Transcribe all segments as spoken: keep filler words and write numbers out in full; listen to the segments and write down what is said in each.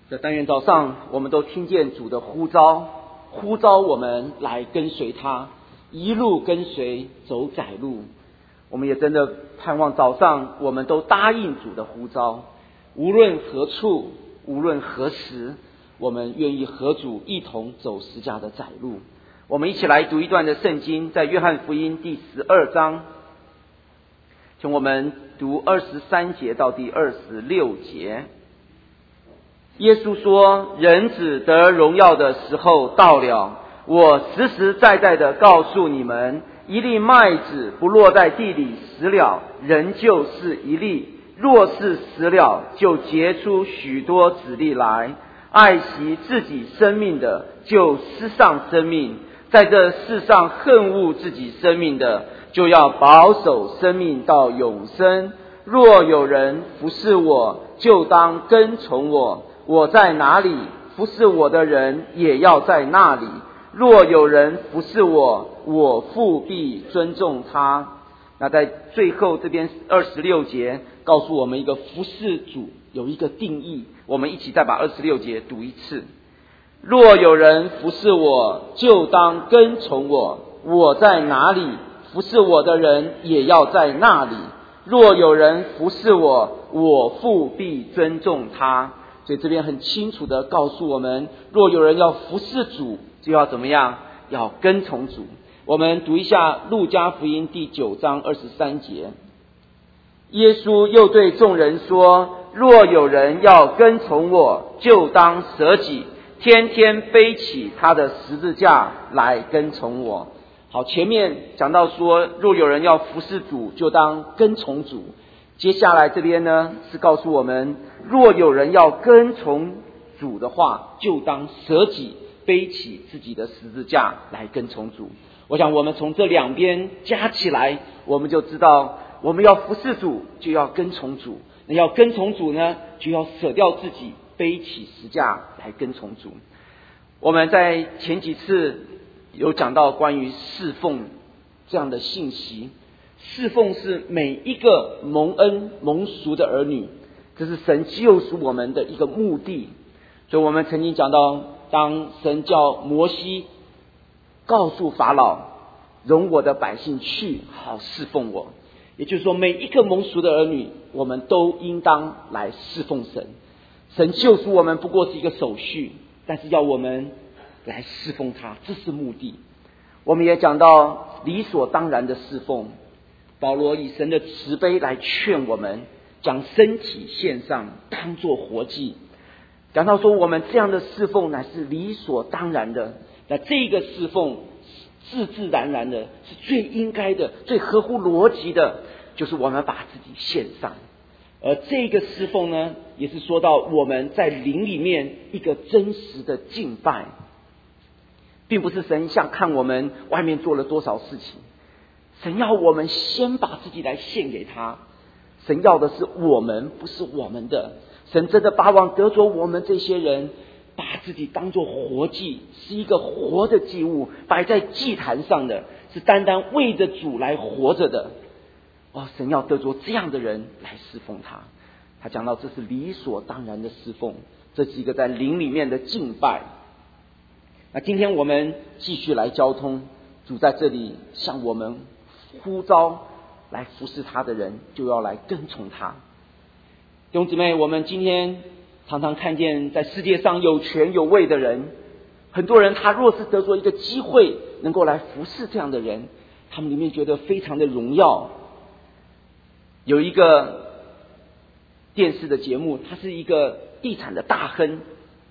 这但愿早上我们都听见主的呼召，呼召我们来跟随他，一路跟随走窄路。我们也真的盼望早上我们都答应主的呼召，无论何处，无论何时，我们愿意和主一同走十架的窄路。我们一起来读一段的圣经，在约翰福音第十二章，从我们读二十三节到第二十六节。耶稣说，人子得荣耀的时候到了，我实实在在的告诉你们，一粒麦子不落在地里死了，仍旧是一粒；若是死了，就结出许多子粒来。爱惜自己生命的，就失丧生命；在这世上恨恶自己生命的，就要保守生命到永生。若有人服侍我，就当跟从我。我在哪里，服侍我的人也要在那里。若有人服侍我，我父必尊重他。那在最后这边二十六节告诉我们一个服侍主有一个定义，我们一起再把二十六节读一次。若有人服侍我，就当跟从我。我在哪里，服侍我的人也要在那里。若有人服侍我，我父必尊重他。所以这边很清楚的告诉我们，若有人要服侍主，就要怎么样？要跟从主。我们读一下路加福音第九章二十三节。耶稣又对众人说，若有人要跟从我，就当舍己，天天背起他的十字架来跟从我。好，前面讲到说，若有人要服侍主，就当跟从主。接下来这边呢，是告诉我们，若有人要跟从主的话，就当舍己，背起自己的十字架来跟从主。我想我们从这两边加起来，我们就知道，我们要服侍主，就要跟从主；那要跟从主呢，就要舍掉自己，背起十字架来跟从主。我们在前几次有讲到关于侍奉这样的信息。侍奉是每一个蒙恩蒙赎的儿女，这是神救赎我们的一个目的。所以我们曾经讲到，当神叫摩西告诉法老，容我的百姓去，好侍奉我，也就是说，每一个蒙赎的儿女，我们都应当来侍奉神。神救赎我们不过是一个手续，但是要我们来侍奉他，这是目的。我们也讲到理所当然的侍奉，保罗以神的慈悲来劝我们，将身体献上，当作活祭。讲到说，我们这样的侍奉乃是理所当然的，那这个侍奉自自然然的，是最应该的，最合乎逻辑的，就是我们把自己献上。而这个侍奉呢，也是说到我们在灵里面一个真实的敬拜，并不是神想看我们外面做了多少事情，神要我们先把自己来献给他。神要的是我们，不是我们的。神真的巴望得着我们这些人，把自己当作活祭，是一个活的祭物，摆在祭坛上的，是单单为着主来活着的。哦，神要得着这样的人来侍奉他。他讲到这是理所当然的侍奉，这是一个在灵里面的敬拜。那今天我们继续来交通，主在这里向我们呼召，来服侍他的人就要来跟从他。弟兄姊妹，我们今天常常看见在世界上有权有位的人，很多人他若是得着一个机会能够来服侍这样的人，他们里面觉得非常的荣耀。有一个电视的节目，他是一个地产的大亨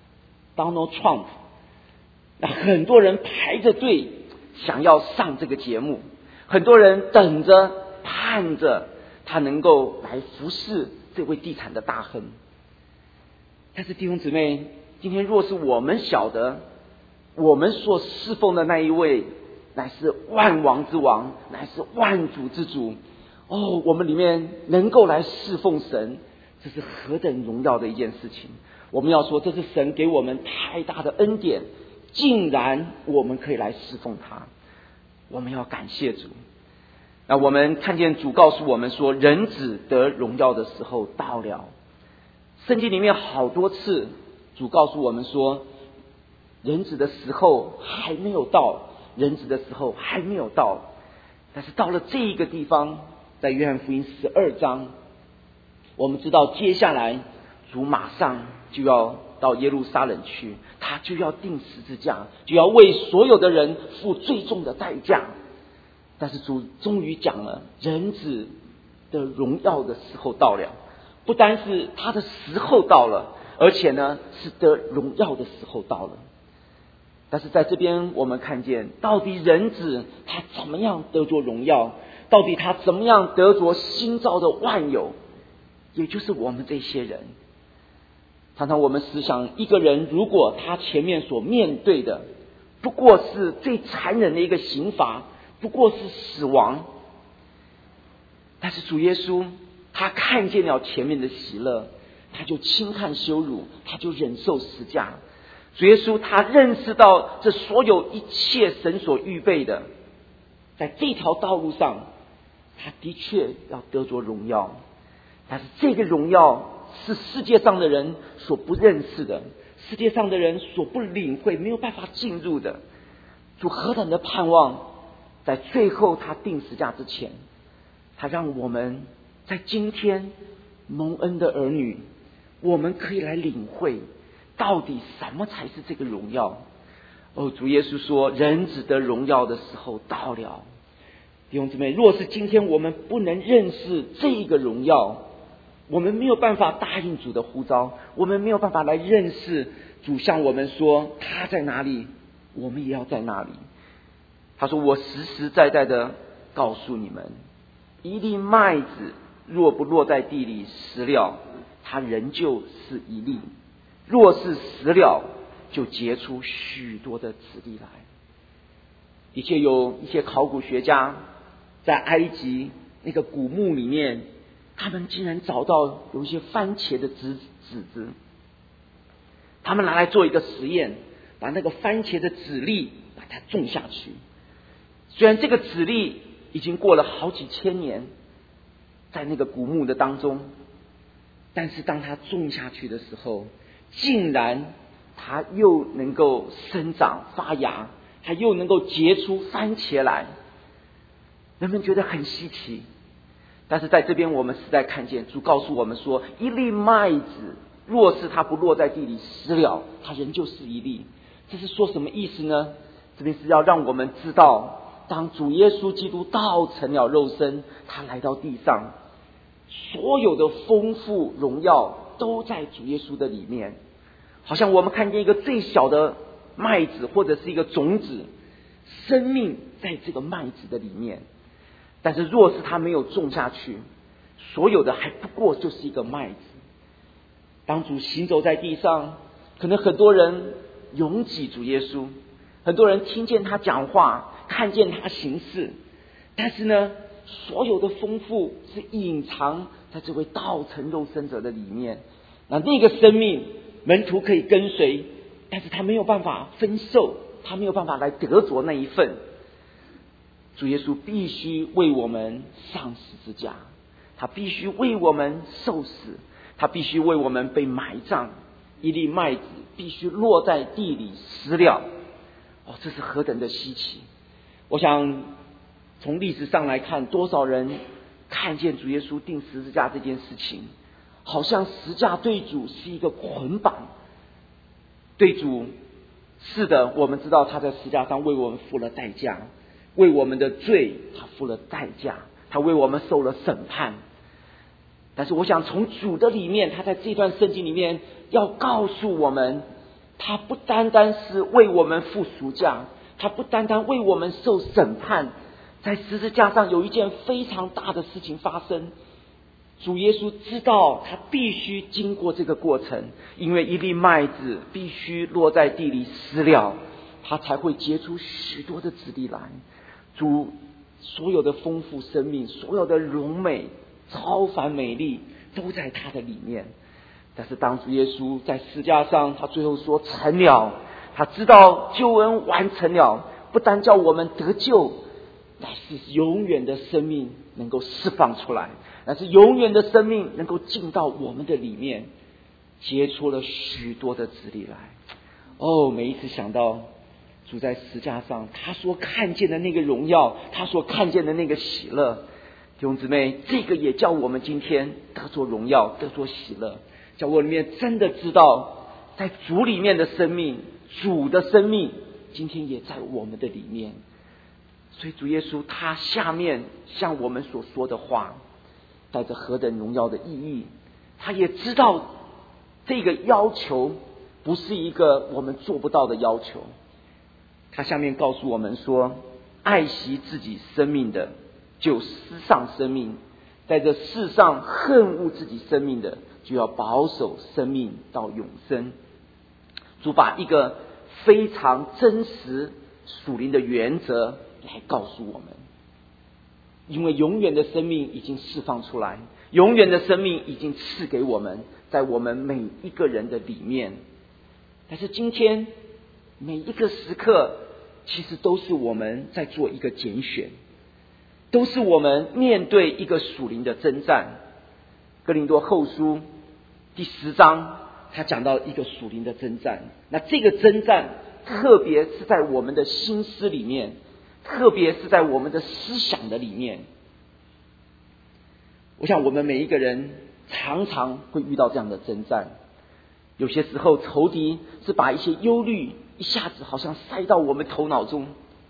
Donald Trump， 那很多人排着队想要上这个节目，很多人等着盼着他能够来服侍这位地产的大亨。但是弟兄姊妹，今天若是我们晓得我们所侍奉的那一位乃是万王之王，乃是万主之主，哦，我们里面能够来侍奉神，这是何等荣耀的一件事情。我们要说，这是神给我们太大的恩典，竟然我们可以来侍奉他，我们要感谢主。那我们看见主告诉我们说，人子得荣耀的时候到了。圣经里面好多次主告诉我们说，人子的时候还没有到，人子的时候还没有到。但是到了这一个地方，在约翰福音十二章，我们知道接下来主马上就要到耶路撒冷去，他就要钉十字架，就要为所有的人付最重的代价。但是主终于讲了，人子的荣耀的时候到了，不单是他的时候到了，而且呢是得荣耀的时候到了。但是在这边我们看见，到底人子他怎么样得着荣耀，到底他怎么样得着新造的万有，也就是我们这些人。常常我们思想，一个人如果他前面所面对的不过是最残忍的一个刑罚，不过是死亡，但是主耶稣他看见了前面的喜乐，他就轻看羞辱，他就忍受十架。主耶稣他认识到这所有一切神所预备的，在这条道路上他的确要得着荣耀，但是这个荣耀是世界上的人所不认识的，世界上的人所不领会，没有办法进入的。主何等的盼望，在最后他钉十架之前，他让我们在今天蒙恩的儿女，我们可以来领会到底什么才是这个荣耀。哦，主耶稣说，人子的荣耀的时候到了。弟兄姊妹，若是今天我们不能认识这个荣耀，我们没有办法答应主的呼召，我们没有办法来认识主向我们说他在哪里，我们也要在那里。他说，我实实在在的告诉你们，一粒麦子若不落在地里死了，它仍旧是一粒；若是死了，就结出许多的子粒来。的确有一些考古学家在埃及那个古墓里面，他们竟然找到有一些番茄的籽籽子，他们拿来做一个实验，把那个番茄的籽粒把它种下去。虽然这个籽粒已经过了好几千年在那个古墓的当中，但是当它种下去的时候，竟然它又能够生长发芽，它又能够结出番茄来。人们觉得很稀奇，但是在这边我们实在看见主告诉我们说，一粒麦子若是它不落在地里死了，它仍旧是一粒。这是说什么意思呢？这边是要让我们知道，当主耶稣基督道成了肉身，他来到地上，所有的丰富荣耀都在主耶稣的里面。好像我们看见一个最小的麦子或者是一个种子，生命在这个麦子的里面，但是若是他没有种下去，所有的还不过就是一个麦子。当主行走在地上，可能很多人拥挤主耶稣，很多人听见他讲话，看见他行事，但是呢，所有的丰富是隐藏在这位道成肉身者的里面。那那个生命门徒可以跟随，但是他没有办法分受，他没有办法来得着那一份。主耶稣必须为我们上十字架，他必须为我们受死，他必须为我们被埋葬。一粒麦子必须落在地里死了。哦，这是何等的稀奇！我想从历史上来看，多少人看见主耶稣钉十字架这件事情，好像十字架对主是一个捆绑。对主，是的，我们知道他在十字架上为我们付了代价，为我们的罪他付了代价，他为我们受了审判。但是我想从主的里面，他在这段圣经里面要告诉我们，他不单单是为我们付赎价，他不单单为我们受审判。在十字架上有一件非常大的事情发生，主耶稣知道他必须经过这个过程，因为一粒麦子必须落在地里死了，他才会结出许多的子粒来。主所有的丰富生命，所有的荣美超凡美丽都在他的里面。但是当主耶稣在十字架上，他最后说成了，他知道救恩完成了，不单叫我们得救，乃是永远的生命能够释放出来，乃是永远的生命能够进到我们的里面。 结出了许多的子粒来。哦，每一次想到主在十字架上他所看见的那个荣耀，他所看见的那个喜乐，弟兄姊妹，这个也叫我们今天得着荣耀，得着喜乐，叫我里面真的知道在主里面的生命，主的生命今天也在我们的里面。所以主耶稣他下面向我们所说的话带着何等荣耀的意义，他也知道这个要求不是一个我们做不到的要求。他下面告诉我们说，爱惜自己生命的就失丧生命，在这世上恨恶自己生命的就要保守生命到永生。主把一个非常真实属灵的原则来告诉我们，因为永远的生命已经释放出来，永远的生命已经赐给我们，在我们每一个人的里面。但是今天每一个时刻其实都是我们在做一个拣选，都是我们面对一个属灵的征战。哥林多后书第十章他讲到一个属灵的征战，那这个征战特别是在我们的心思里面，特别是在我们的思想的里面。我想我们每一个人常常会遇到这样的征战，有些时候仇敌是把一些忧虑一下子好像塞到我们头脑中。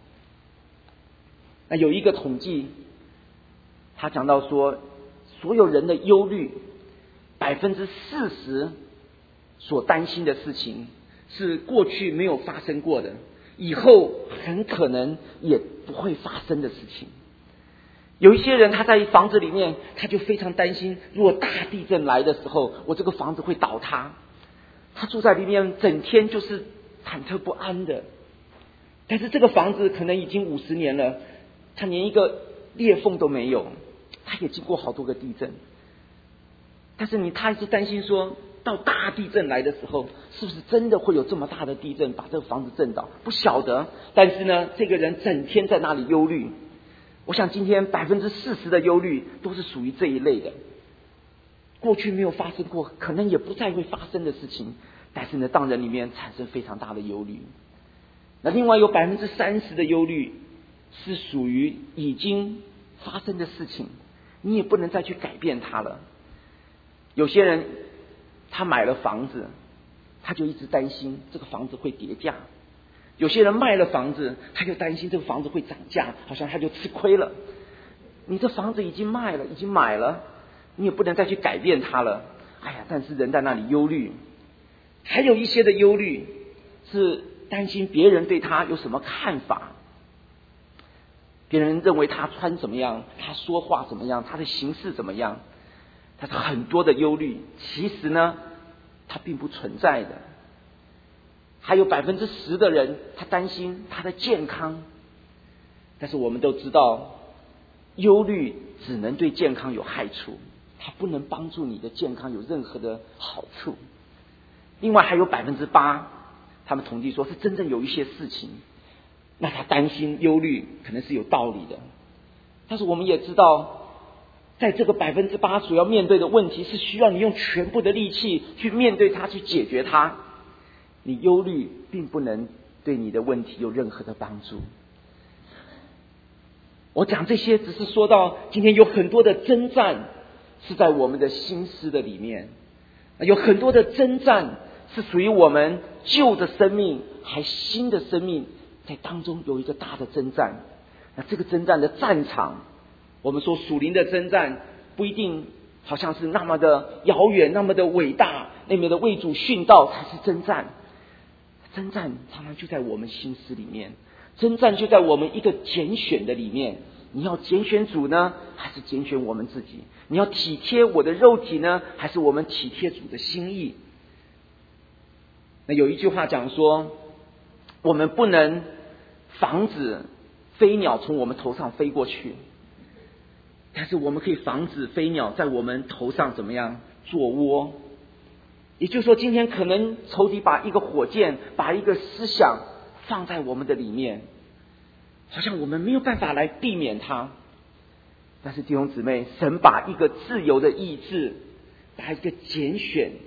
那有一个统计，他讲到说，所有人的忧虑百分之四十所担心的事情是过去没有发生过的，以后很可能也不会发生的事情。有一些人他在房子里面，他就非常担心，如果大地震来的时候，我这个房子会倒塌。他住在里面整天就是忐忑不安的。但是这个房子可能已经五十年了，他连一个裂缝都没有，他也经过好多个地震。但是你他一直担心说，到大地震来的时候，是不是真的会有这么大的地震把这个房子震倒？不晓得。但是呢，这个人整天在那里忧虑。我想今天百分之四十的忧虑都是属于这一类的，过去没有发生过，可能也不再会发生的事情，但是呢，当人里面产生非常大的忧虑。那另外有百分之三十的忧虑是属于已经发生的事情，你也不能再去改变它了。有些人他买了房子，他就一直担心这个房子会跌价。有些人卖了房子，他就担心这个房子会涨价，好像他就吃亏了。你这房子已经卖了，已经买了，你也不能再去改变它了。哎呀，但是人在那里忧虑。还有一些的忧虑是担心别人对他有什么看法，别人认为他穿怎么样，他说话怎么样，他的行事怎么样。但是很多的忧虑其实呢，它并不存在的。还有百分之十的人，他担心他的健康。但是我们都知道，忧虑只能对健康有害处，它不能帮助你的健康有任何的好处。另外还有百分之八，他们统计说是真正有一些事情，那他担心忧虑可能是有道理的。但是我们也知道，在这个百分之八所要面对的问题，是需要你用全部的力气去面对它，去解决它。你忧虑并不能对你的问题有任何的帮助。我讲这些只是说到今天有很多的征战是在我们的心思的里面，有很多的征战是属于我们旧的生命还新的生命在当中有一个大的征战。那这个征战的战场，我们说属灵的征战不一定好像是那么的遥远，那么的伟大，那么的为主殉道才是征战。征战常常就在我们心思里面，征战就在我们一个拣选的里面。你要拣选主呢，还是拣选我们自己？你要体贴我的肉体呢，还是我们体贴主的心意？那有一句话讲说，我们不能防止飞鸟从我们头上飞过去，但是我们可以防止飞鸟在我们头上怎么样做窝。也就是说，今天可能仇敌把一个火箭，把一个思想放在我们的里面，好像我们没有办法来避免它。但是弟兄姊妹，神把一个自由的意志，把一个拣选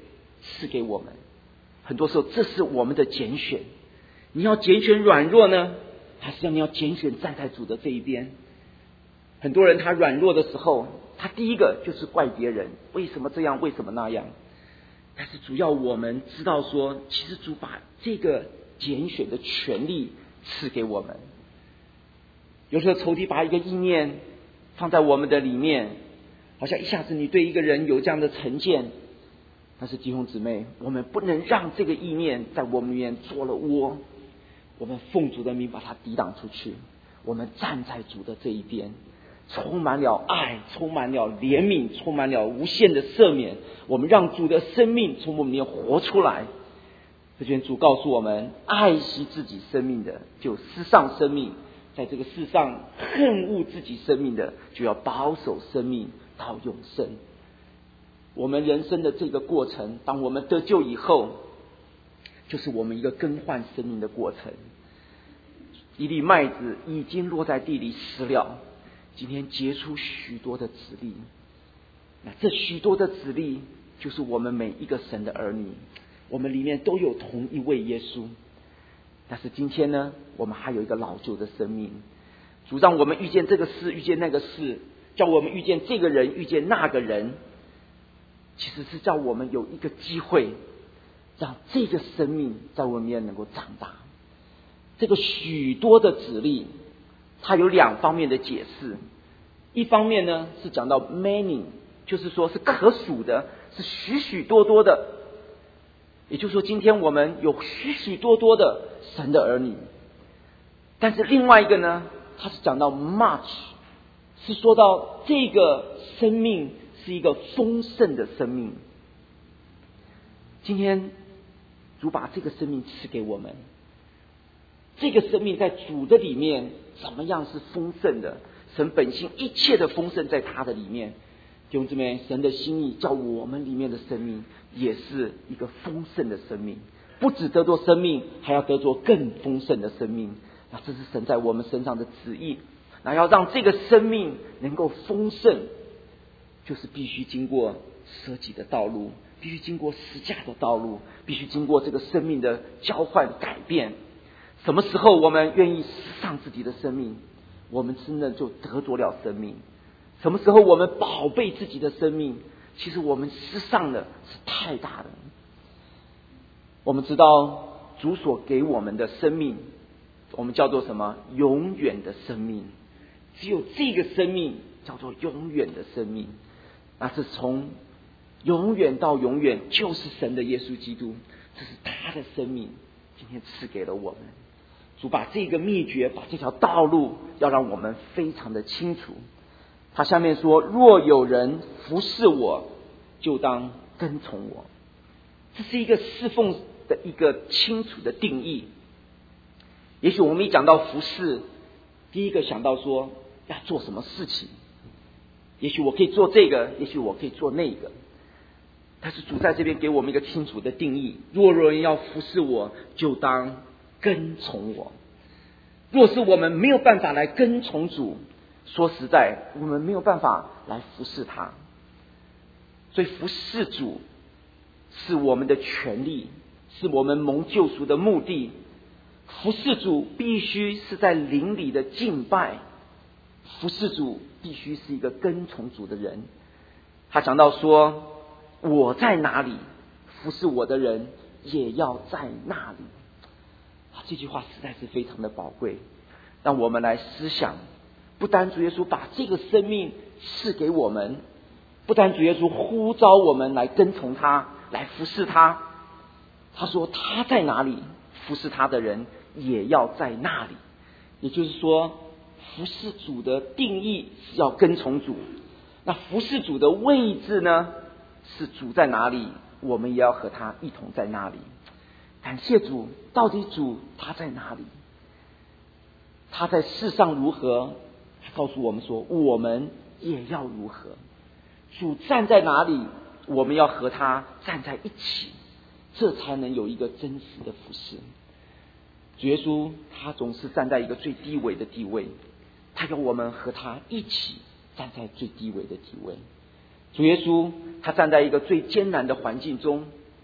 赐给我们。很多时候这是我们的拣选，你要拣选软弱呢，还是你要拣选站在主的这一边？很多人他软弱的时候，他第一个就是怪别人，为什么这样，为什么那样。但是主要我们知道说，其实主把这个拣选的权利赐给我们。有时候仇敌把一个意念放在我们的里面，好像一下子你对一个人有这样的成见，但是弟兄姊妹，我们不能让这个意念在我们里面做了窝，我们奉主的名把它抵挡出去，我们站在主的这一边，充满了爱，充满了怜悯，充满了无限的赦免，我们让主的生命从我们里面活出来。这卷主告诉我们，爱惜自己生命的就失丧生命，在这个世上恨恶自己生命的就要保守生命到永生。我们人生的这个过程，当我们得救以后，就是我们一个更换生命的过程。一粒麦子已经落在地里死了，今天结出许多的子粒，那这许多的子粒就是我们每一个神的儿女，我们里面都有同一位耶稣。但是今天呢，我们还有一个老旧的生命，主让我们遇见这个事，遇见那个事，叫我们遇见这个人，遇见那个人，其实是叫我们有一个机会，让这个生命在我们里面能够长大。这个许多的子粒，它有两方面的解释。一方面呢是讲到 many， 就是说是可数的，是许许多多的。也就是说，今天我们有许许多多的神的儿女。但是另外一个呢，它是讲到 much， 是说到这个生命是一个丰盛的生命。今天主把这个生命赐给我们，这个生命在主的里面怎么样是丰盛的？神本性一切的丰盛在他的里面。弟兄姊妹，神的心意叫我们里面的生命也是一个丰盛的生命，不只得着生命，还要得着更丰盛的生命。那这是神在我们身上的旨意。那要让这个生命能够丰盛，就是必须经过舍己的道路，必须经过十架的道路，必须经过这个生命的交换改变。什么时候我们愿意失丧自己的生命，我们真的就得着了生命。什么时候我们宝贝自己的生命，其实我们失丧的是太大了。我们知道主所给我们的生命，我们叫做什么？永远的生命。只有这个生命叫做永远的生命，那是从永远到永远，就是神的耶稣基督，这是他的生命，今天赐给了我们。主把这个秘诀，把这条道路，要让我们非常的清楚。他下面说，若有人服侍我，就当跟从我。这是一个侍奉的一个清楚的定义。也许我们一讲到服侍，第一个想到说要做什么事情，也许我可以做这个，也许我可以做那个。但是主在这边给我们一个清楚的定义，若有人要服侍我，就当跟从我。若是我们没有办法来跟从主，说实在，我们没有办法来服侍他。所以服侍主是我们的权利，是我们蒙救赎的目的。服侍主必须是在灵里的敬拜，服侍主必须是一个跟从主的人。他讲到说，我在哪里，服侍我的人也要在那里。这句话实在是非常的宝贵，让我们来思想。不单主耶稣把这个生命赐给我们，不单主耶稣呼召我们来跟从他，来服侍他，他说他在哪里，服侍他的人也要在那里。也就是说，服侍主的定义是要跟从主，那服侍主的位置呢，是主在哪里，我们也要和他一同在那里。感谢主，到底主他在哪里？他在世上如何，他告诉我们说我们也要如何。主站在哪里，我们要和他站在一起，这才能有一个真实的服侍。主耶稣他总是站在一个最低微的地位，他要我们和他一起站在最低微的地位。主耶稣他站在一个最艰难的环境中，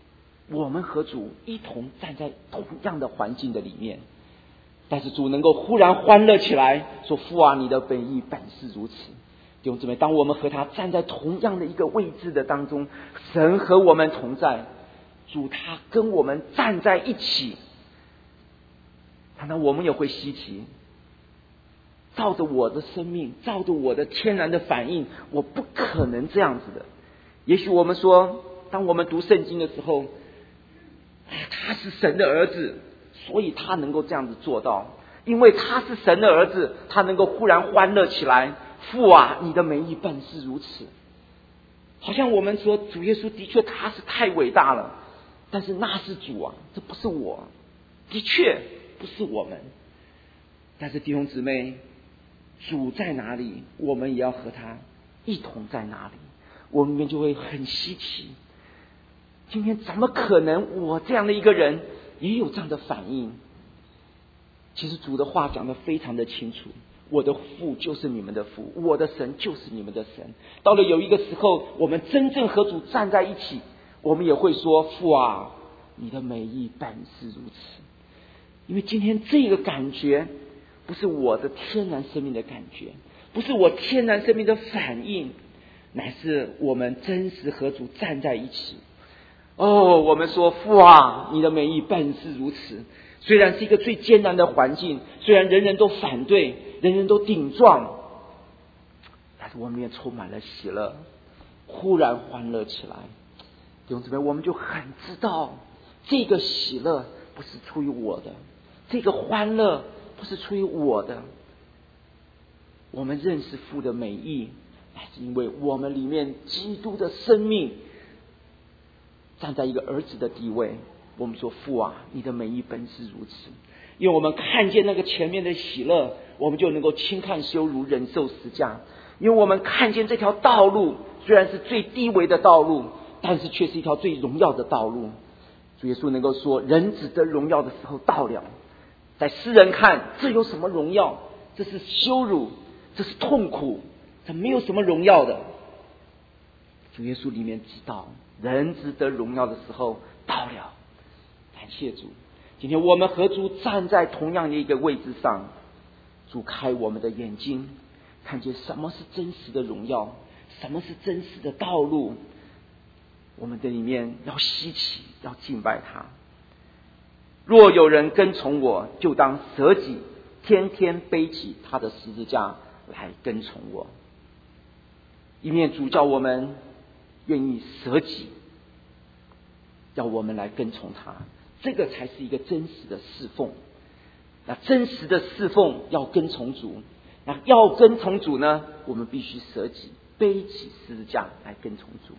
我们和主一同站在同样的环境的里面，但是主能够忽然欢乐起来，说父啊，你的本意本是如此。弟兄姊妹，当我们和他站在同样的一个位置的当中，神和我们同在，主他跟我们站在一起，常常我们也会稀奇，照着我的生命，照着我的天然的反应，我不可能这样子的。也许我们说，当我们读圣经的时候，他是神的儿子，所以他能够这样子做到，因为他是神的儿子，他能够忽然欢乐起来。父啊，你的美意本是如此。好像我们说主耶稣的确他是太伟大了，但是那是主啊，这不是我，的确不是我们。但是弟兄姊妹，主在哪里，我们也要和他一同在哪里，我们就会很稀奇。今天怎么可能我这样的一个人也有这样的反应？其实主的话讲得非常的清楚，我的父就是你们的父，我的神就是你们的神。到了有一个时候，我们真正和主站在一起，我们也会说，父啊，你的美意本是如此。因为今天这个感觉不是我的天然生命的感觉，不是我天然生命的反应，乃是我们真实和主站在一起。哦，我们说父啊，你的美意本是如此。虽然是一个最艰难的环境，虽然人人都反对，人人都顶撞，但是我们也充满了喜乐，忽然欢乐起来。弟兄姊妹，我们就很知道，这个喜乐不是出于我的，这个欢乐不是出于我的。我们认识父的美意，乃是因为我们里面基督的生命站在一个儿子的地位。我们说父啊，你的美意本是如此。因为我们看见那个前面的喜乐，我们就能够轻看羞辱，忍受十架。因为我们看见这条道路虽然是最低微的道路，但是却是一条最荣耀的道路。主耶稣能够说，人子的荣耀的时候到了。在世人看，这有什么荣耀？这是羞辱，这是痛苦，这没有什么荣耀的。主耶稣里面知道，人子的荣耀的时候到了。感谢主，今天我们和主站在同样的一个位置上，主开我们的眼睛，看见什么是真实的荣耀，什么是真实的道路。我们的里面要稀奇，要敬拜他。若有人跟从我，就当舍己，天天背起他的十字架来跟从我。一面主叫我们愿意舍己，要我们来跟从他，这个才是一个真实的侍奉。那真实的侍奉要跟从主，那要跟从主呢，我们必须舍己，背起十字架来跟从主。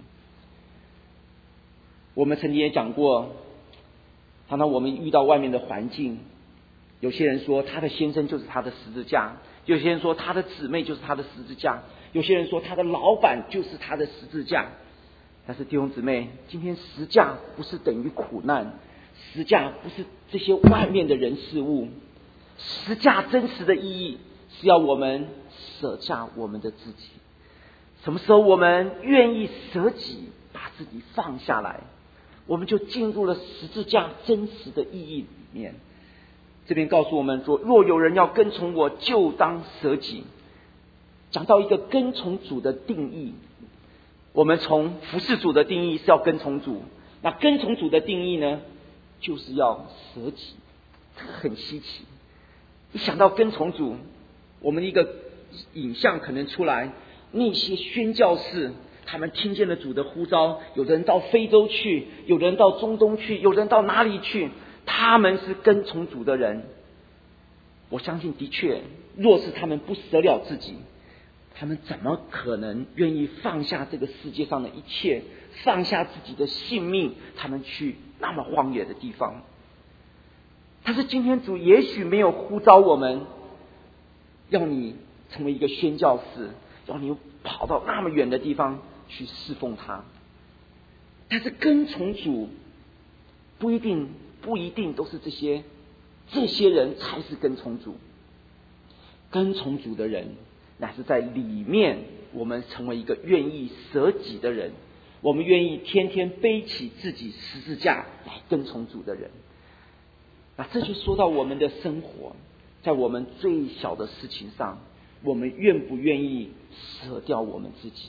我们曾经也讲过，常常我们遇到外面的环境，有些人说他的先生就是他的十字架，有些人说他的姊妹就是他的十字架，有些人说他的老板就是他的十字架。但是弟兄姊妹，今天十架不是等于苦难，十架不是这些外面的人事物，十架真实的意义是要我们舍下我们的自己。什么时候我们愿意舍己，把自己放下来，我们就进入了十字架真实的意义里面。这边告诉我们说，若有人要跟从我，就当舍己。讲到一个跟从主的定义，我们从服侍主的定义是要跟从主，那跟从主的定义呢，就是要舍己。这个很稀奇，一想到跟从主，我们一个影像可能出来，那些宣教士他们听见了主的呼召，有的人到非洲去，有的人到中东去，有的人到哪里去，他们是跟从主的人。我相信的确，若是他们不舍了自己，他们怎么可能愿意放下这个世界上的一切，放下自己的性命，他们去那么荒野的地方？但是今天主也许没有呼召我们，要你成为一个宣教士，要你跑到那么远的地方去侍奉他。但是跟从主不一定不一定都是这些这些人才是跟从主。跟从主的人乃是在里面，我们成为一个愿意舍己的人， 我们愿意天天背起自己十字架来跟从主的人。那这就说到我们的生活，在我们最小的事情上，我们愿不愿意舍掉我们自己？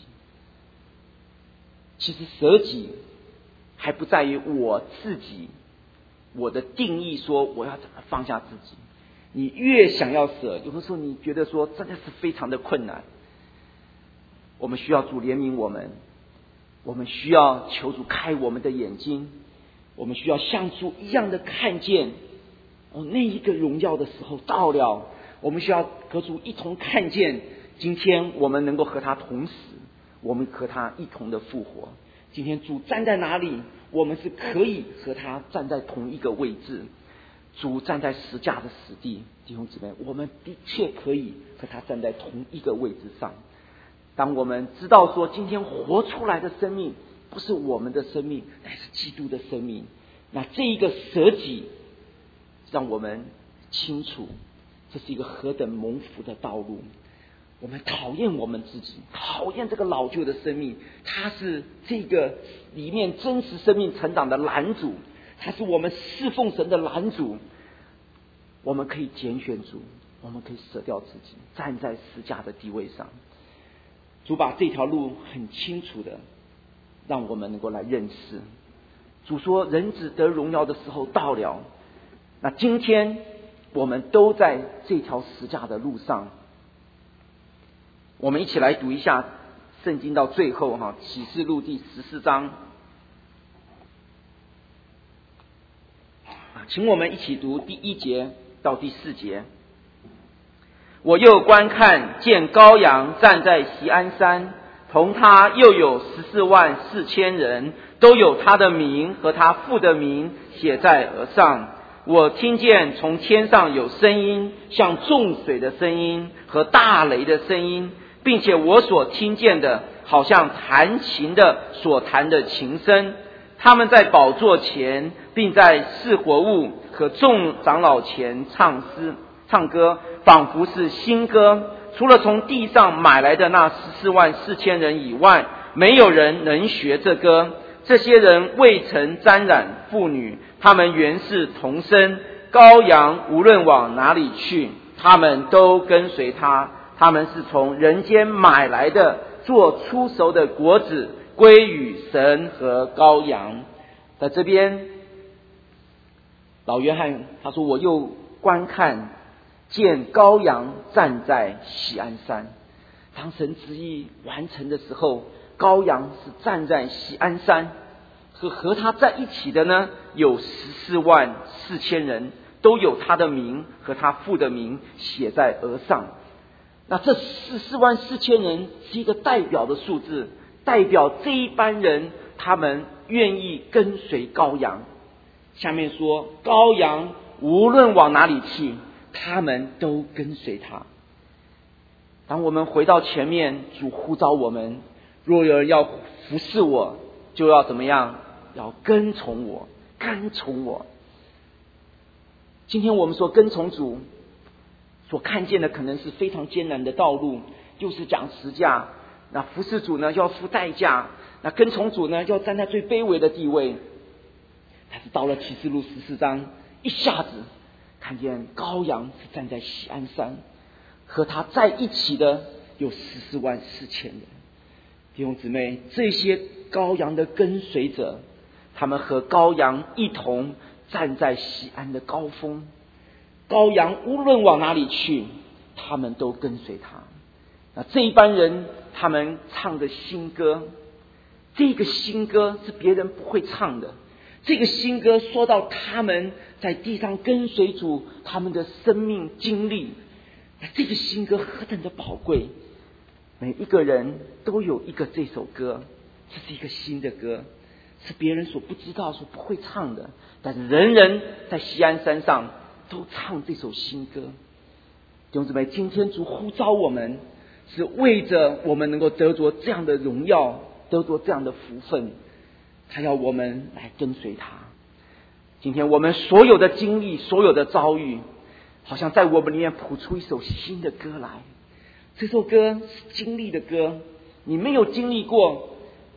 其实舍己还不在于我自己，我的定义说我要怎么放下自己。你越想要舍，有的时候你觉得说真的是非常的困难。我们需要主怜悯我们，我们需要求主开我们的眼睛，我们需要像主一样的看见哦，那一个荣耀的时候到了，我们需要和主一同看见，今天我们能够和他同死，我们和他一同的复活。今天主站在哪里，我们是可以和他站在同一个位置。主站在十架的死地，弟兄姊妹，我们的确可以和他站在同一个位置上。当我们知道说今天活出来的生命不是我们的生命，乃是基督的生命，那这一个舍己让我们清楚这是一个何等蒙福的道路。我们讨厌我们自己，讨厌这个老旧的生命，它是这个里面真实生命成长的拦阻，它是我们侍奉神的拦阻。我们可以拣选主，我们可以舍掉自己，站在十架的地位上。主把这条路很清楚的让我们能够来认识。主说人子得荣耀的时候到了，那今天我们都在这条十架的路上。我们一起来读一下圣经到最后哈，启示录第十四章，请我们一起读第一节到第四节。我又观看，见羔羊站在锡安山，同他又有十四万四千人，都有他的名和他父的名写在额上。我听见从天上有声音，像众水的声音和大雷的声音，并且我所听见的好像弹琴的所弹的琴声。他们在宝座前，并在四活物和众长老前唱诗唱歌，仿佛是新歌。除了从地上买来的那十四万四千人以外，没有人能学这歌。这些人未曾沾染妇女，他们原是同生。羔羊无论往哪里去，他们都跟随他。他们是从人间买来的，做出熟的果子，归与神和羔羊。在这边，老约翰他说：“我又观看，见羔羊站在锡安山。”当神旨意完成的时候，羔羊是站在锡安山，和和他在一起的呢，有十四万四千人，都有他的名和他父的名写在额上。那这十四万四千人是一个代表的数字，代表这一班人他们愿意跟随羔羊。下面说，羔羊无论往哪里去，他们都跟随他。当我们回到前面，主呼召我们，若有人要服侍我，就要怎么样？要跟从我，跟从我。今天我们说跟从主，所看见的可能是非常艰难的道路，就是讲十架。那服侍主呢，要付代价；那跟从主呢，要站在最卑微的地位。但是到了启示录十四章，一下子看见羔羊是站在锡安山，和他在一起的有十四万四千人。弟兄姊妹，这些羔羊的跟随者，他们和羔羊一同站在锡安的高峰。羔羊无论往哪里去，他们都跟随他。那这一班人，他们唱的新歌，这个新歌是别人不会唱的。这个新歌说到他们在地上跟随主，他们的生命经历。那这个新歌何等的宝贵！每一个人都有一个这首歌，这是一个新的歌，是别人所不知道、所不会唱的。但是人人在锡安山上都唱这首新歌。弟兄姊妹，今天主呼召我们，是为着我们能够得着这样的荣耀，得着这样的福分，他要我们来跟随他。今天我们所有的经历，所有的遭遇，好像在我们里面谱出一首新的歌来。这首歌是经历的歌，你没有经历过，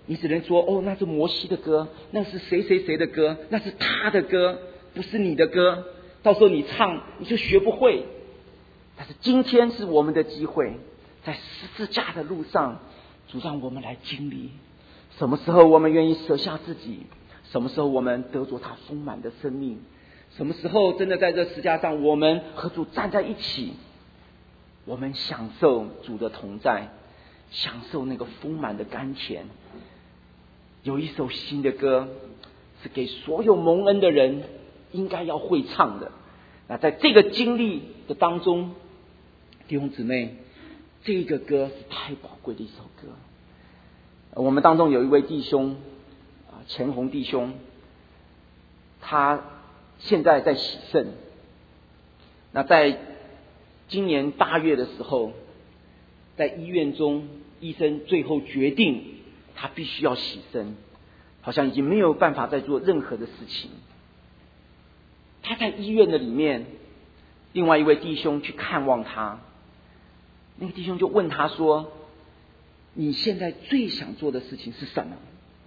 你只能说哦，那是摩西的歌，那是谁谁谁的歌，那是他的歌，不是你的歌。到时候你唱你就学不会。但是今天是我们的机会，在十字架的路上，主让我们来经历。什么时候我们愿意舍下自己？什么时候我们得着他丰满的生命？什么时候真的在这十字架上，我们和主站在一起，我们享受主的同在，享受那个丰满的甘甜。有一首新的歌是给所有蒙恩的人应该要会唱的。那在这个经历的当中，弟兄姊妹，这个歌是太宝贵的一首歌。我们当中有一位弟兄啊，钱红弟兄，他现在在洗肾。那在今年八月的时候，在医院中，医生最后决定他必须要洗肾，好像已经没有办法再做任何的事情。他在医院的里面，另外一位弟兄去看望他，那个弟兄就问他说：你现在最想做的事情是什么？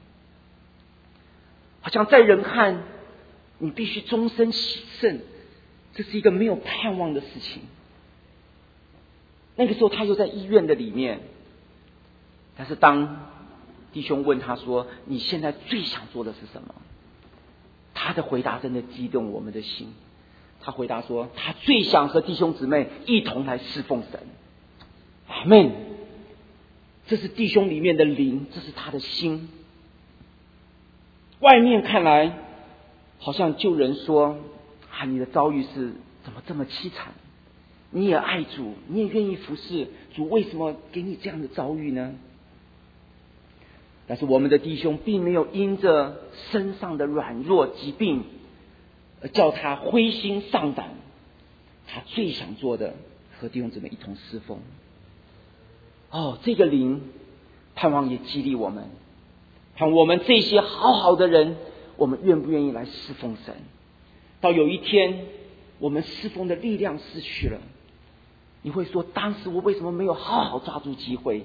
好像在人看，你必须终身洗肾，这是一个没有盼望的事情。那个时候他又在医院的里面，但是当弟兄问他说：你现在最想做的是什么？他的回答真的激动我们的心。他回答说：他最想和弟兄姊妹一同来侍奉神。阿们。这是弟兄里面的灵，这是他的心。外面看来好像旧人说啊，你的遭遇是怎么这么凄惨？你也爱主，你也愿意服侍主，为什么给你这样的遭遇呢？但是我们的弟兄并没有因着身上的软弱疾病而叫他灰心丧胆，他最想做的和弟兄姊妹一同侍奉。哦，这个灵盼望也激励我们，盼望我们这些好好的人，我们愿不愿意来侍奉神？到有一天我们侍奉的力量失去了，你会说当时我为什么没有好好抓住机会？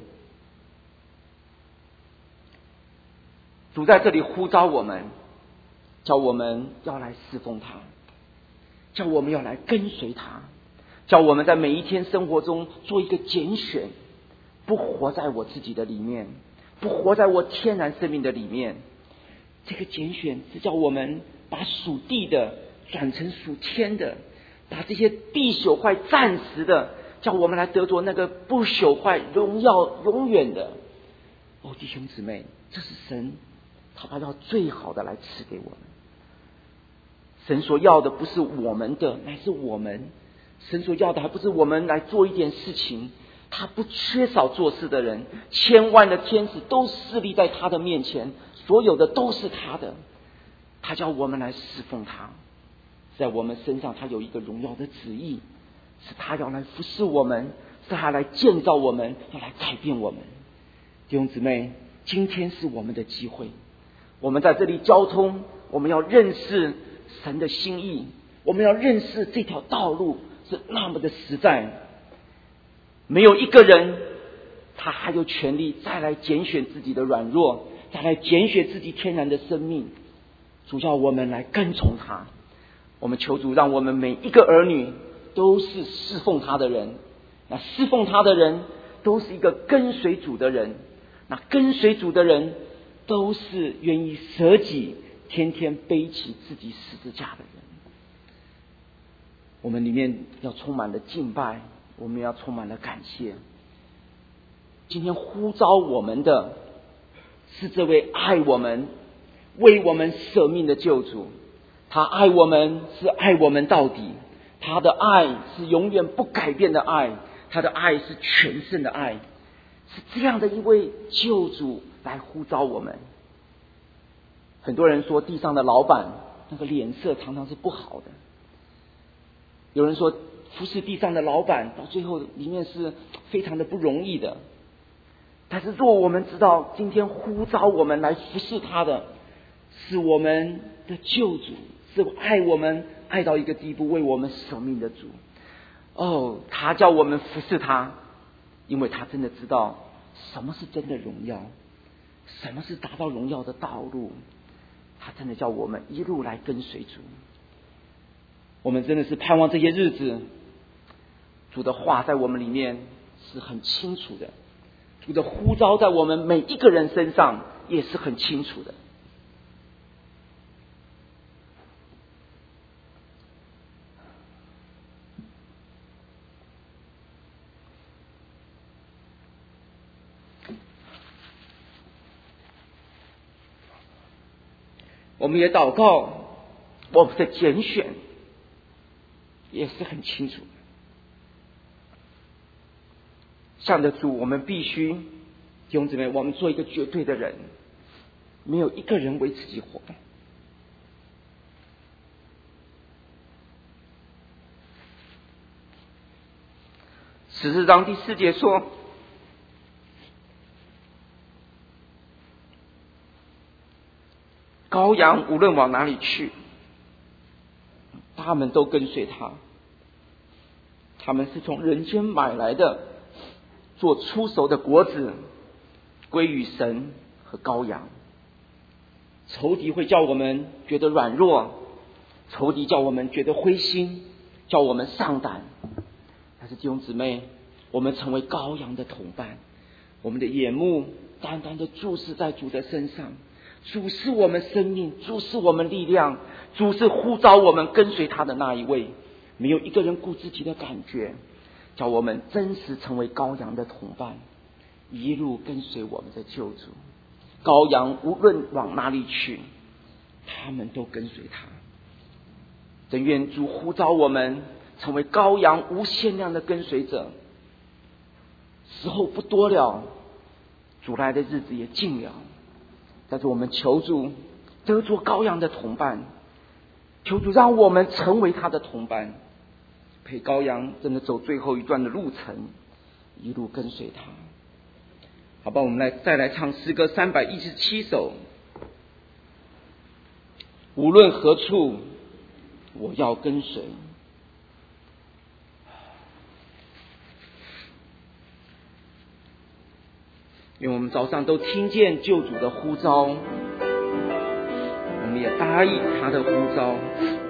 主在这里呼召我们，叫我们要来侍奉他，叫我们要来跟随他，叫我们在每一天生活中做一个拣选，不活在我自己的里面，不活在我天然生命的里面。这个拣选是叫我们把属地的转成属天的，把这些必朽坏暂时的，叫我们来得着那个不朽坏荣耀永远的。哦，弟兄姊妹，这是神他把要最好的来赐给我们。神所要的不是我们的，乃是我们。神所要的还不是我们来做一点事情，他不缺少做事的人，千万的天使都侍立在他的面前，所有的都是他的。他叫我们来侍奉他，在我们身上他有一个荣耀的旨意，是他要来服侍我们，是他来建造我们，要来改变我们。弟兄姊妹，今天是我们的机会，我们在这里交通，我们要认识神的心意，我们要认识这条道路是那么的实在。没有一个人他还有权利再来拣选自己的软弱，再来拣选自己天然的生命。主叫我们来跟从他，我们求主让我们每一个儿女都是侍奉他的人。那侍奉他的人都是一个跟随主的人，那跟随主的人都是愿意舍己天天背起自己十字架的人。我们里面要充满了敬拜，我们要充满了感谢。今天呼召我们的是这位爱我们为我们舍命的救主，他爱我们是爱我们到底，他的爱是永远不改变的爱，他的爱是全胜的爱，是这样的一位救主来呼召我们。很多人说地上的老板那个脸色常常是不好的，有人说服侍地上的老板到最后里面是非常的不容易的。但是若我们知道今天呼召我们来服侍他的是我们的救主，是爱我们爱到一个地步为我们舍命的主，哦，他叫我们服侍他，因为他真的知道什么是真的荣耀， 什么是达到荣耀的道路？他真的叫我们一路来跟随主。我们真的是盼望这些日子，主的话在我们里面是很清楚的，主的呼召在我们每一个人身上也是很清楚的。我们也祷告，我们的拣选也是很清楚的。向着主，我们必须，弟兄姊妹，我们做一个绝对的人，没有一个人为自己活。十四章第四节说，羔羊无论往哪里去，他们都跟随他。他们是从人间买来的，做出熟的果子，归于神和羔羊。仇敌会叫我们觉得软弱，仇敌叫我们觉得灰心，叫我们丧胆。但是弟兄姊妹，我们成为羔羊的同伴，我们的眼目单单的注视在主的身上。主是我们生命，主是我们力量，主是呼召我们跟随他的那一位。没有一个人顾自己的感觉，叫我们真实成为羔羊的同伴，一路跟随我们的救主。羔羊无论往哪里去，他们都跟随他。真愿主呼召我们成为羔羊无限量的跟随者。时候不多了，主来的日子也近了。但是我们求主得做羔羊的同伴，求主让我们成为他的同伴，陪羔羊真的走最后一段的路程，一路跟随他。好吧，我们来再来唱诗歌三百一十七首。无论何处，我要跟随。因为我们早上都听见救主的呼召，我们也答应他的呼召。